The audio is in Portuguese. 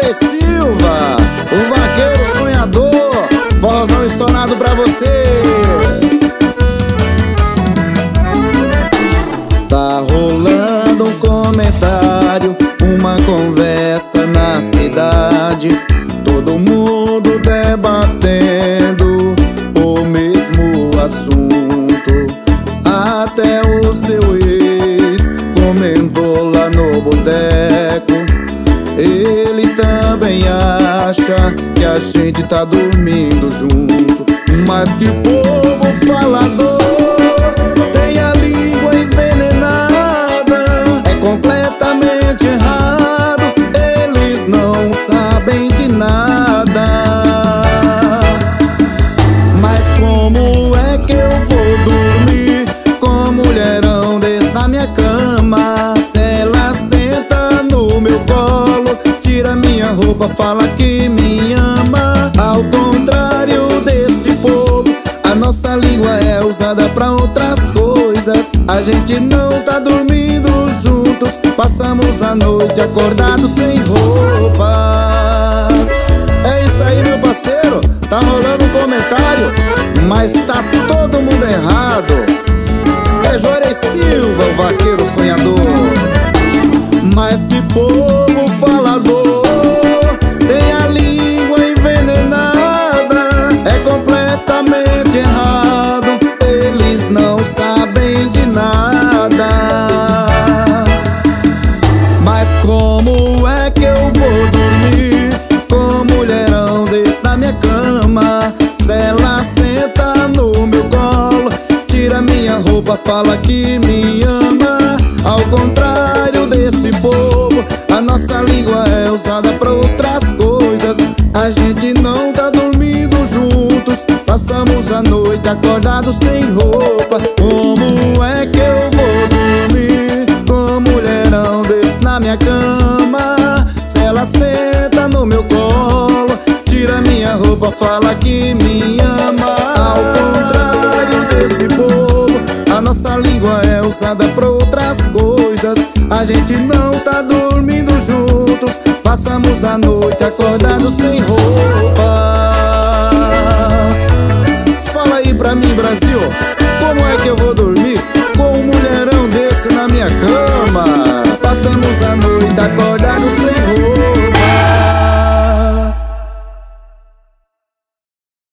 Juarez Silva, o vaqueiro sonhador, forrozão estourado pra você. Tá rolando um comentário, uma conversa na cidade, todo mundo debatendo o mesmo assunto. Até o seu ex comentou lá no boteco. Ele também acha que a gente tá dormindo junto. Mas que povo falador, tem a língua envenenada, é completamente errado, eles não sabem de nada. Mas como é que eu vou dormir com um mulherão desse na minha cama? Se ela senta no meu colo, tira minha roupa, fala que me ama. Ao contrário desse povo, a nossa língua é usada pra outras coisas. A gente não tá dormindo juntos, passamos a noite acordados sem roupas. É isso aí, meu parceiro, tá rolando um comentário, mas tá todo mundo errado. É Juarez Silva, o vaqueiro sonhador. Mas que povo falador, tem a língua envenenada, é completamente errado, eles não sabem de nada. Mas como é que eu vou dormir com um mulherão desse na minha cama? Se ela senta no meu colo, tira minha roupa, fala que me ama. Ao contrário desse povo, a nossa língua é usada pra outras coisas. A gente não tá dormindo juntos, passamos a noite acordados sem roupa. Como é que eu vou dormir com um mulherão desse na minha cama? Se ela senta no meu colo, tira minha roupa, fala que me ama. Ao contrário desse povo, a nossa língua é usada pra outras coisas. A gente não tá dormindo juntos, passamos a noite acordados sem roupas. Fala aí pra mim, Brasil, como é que eu vou dormir com um mulherão desse na minha cama? Passamos a noite acordados